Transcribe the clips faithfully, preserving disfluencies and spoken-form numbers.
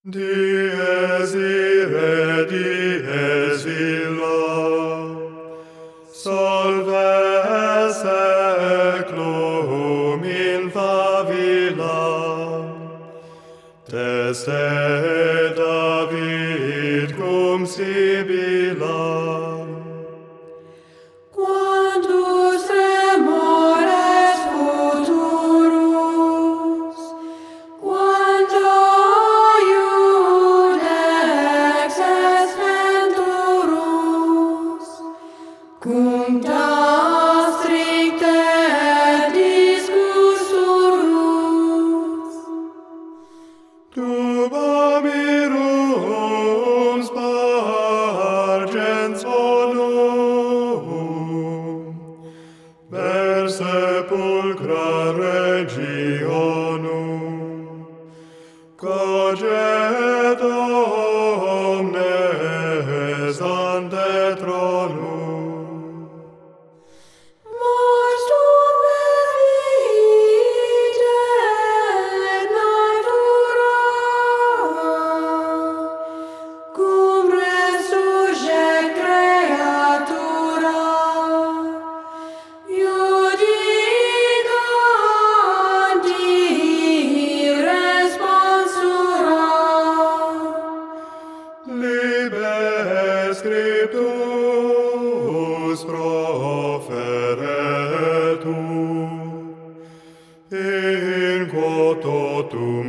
Dies irae, dies illa, solve saeclum in favilla, teste David cum Sibilla. Quantus tremores futurus, quanto iudex est venturus, cum ta stricte discussurus. Tuba mirum spargens volum, per sepulcra regionum, coget omnes ante tronum. Mors turpevite natura, cum resurget creatura, iudicanti responsura. Liber scriptus proferetur, in quo totum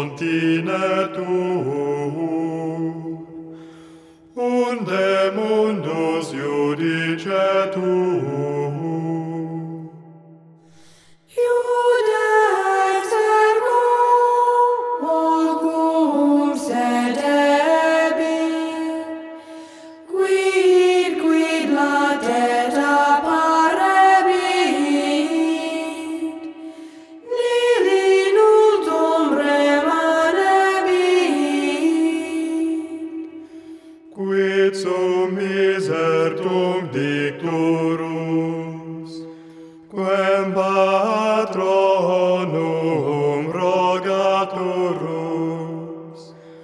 continetur, unde mundus judicetur. Iudex ergo molcum sedebit, quid quid latet apparebit, nili nultum remanebit. Quid sum misertum dicturus, quem patronum rogaturus,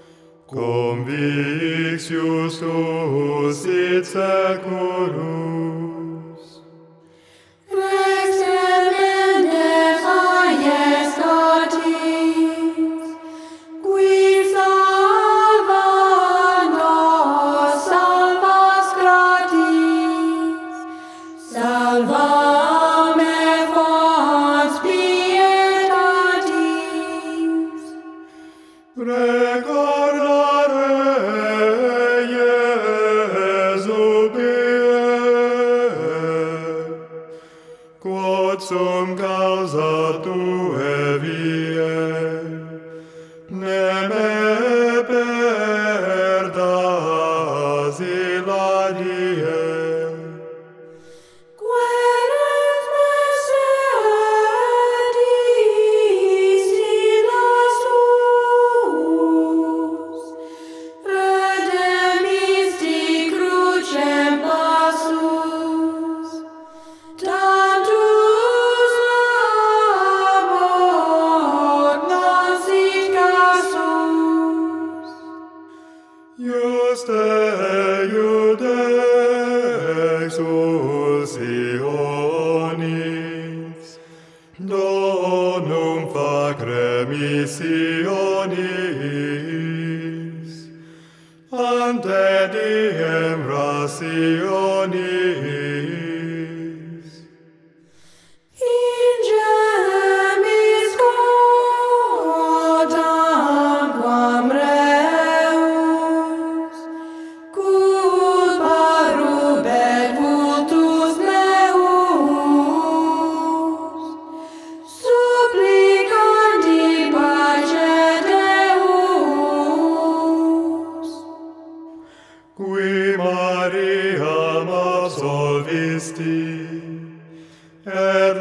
convixius suscit securus. Rex tremendes aiestatis, quid salvandos salvas gratis, salva me fons pietatis. Recordare Iesu pie, quod sum causa tuae viae, ne me perdas illa die. Queres me sedis illas tuus, redemisti crucem passus, tantus labor non sit casus. Juste Iudex ulcionis, donum facere missionis, ante diem rationis. In gemmis quodam quam reus, culpa rubet vultus meus, supplicandi pace Deus. Qui Mariam absolvisti, et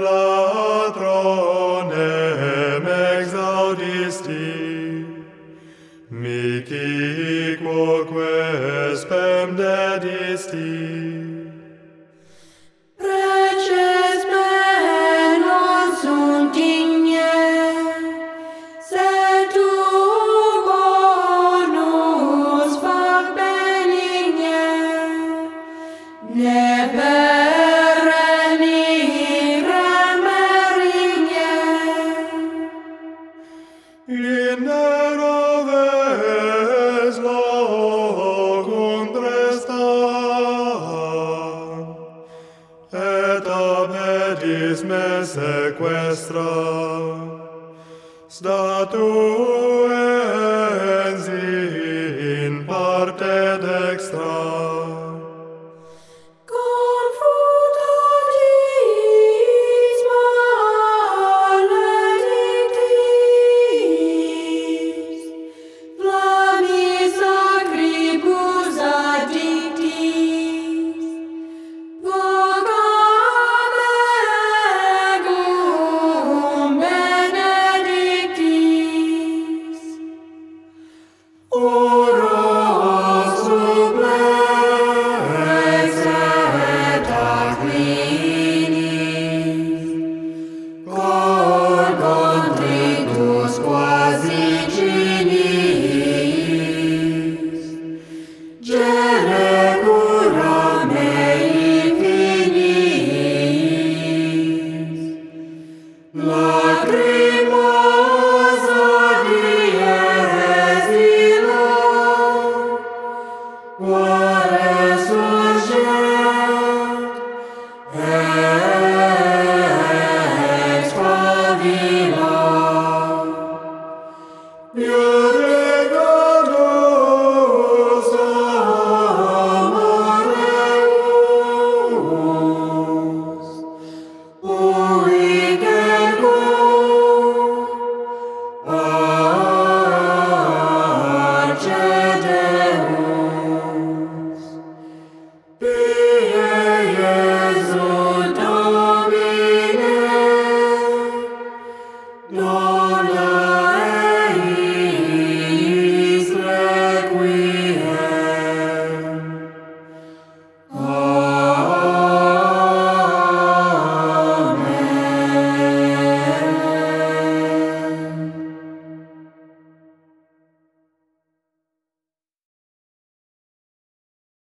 latronem exaudisti, mihi quoque spem dedisti. Preces me non sunt igne, sed tu tu ensi in parte dextra. Confutatis maledictis, flammis acribus addictis, vocam egum benedictis. O